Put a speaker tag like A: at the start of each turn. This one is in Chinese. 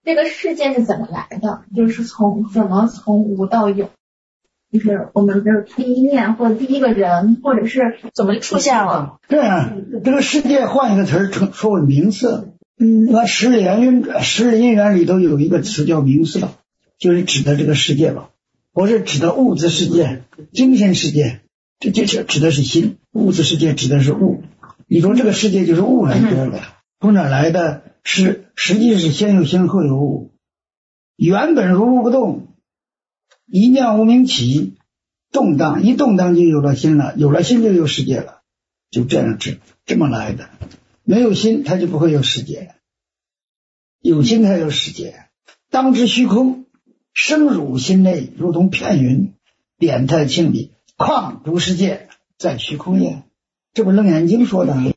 A: 这个世界是怎么来的？就是怎么从无到有？就是我们的第一面或者第一个人，或者是怎么出现了？
B: 这样，这个世界换一个词说为名色。那十日因缘里头有一个词叫名色，就是指的这个世界吧，不是指的物质世界、精神世界，这指的是心，物质世界指的是物。你说这个世界就是物来的，从哪来的？实际是先有心后有物，原本如如不动，一念无明起，动荡，一动荡就有了心了，有了心就有世界了，就这样这么来的。没有心它就不会有世界，有心才有世界。当知虚空生入心内，如同片云，点太清理，况诸世界在虚空也。这不楞严经说的。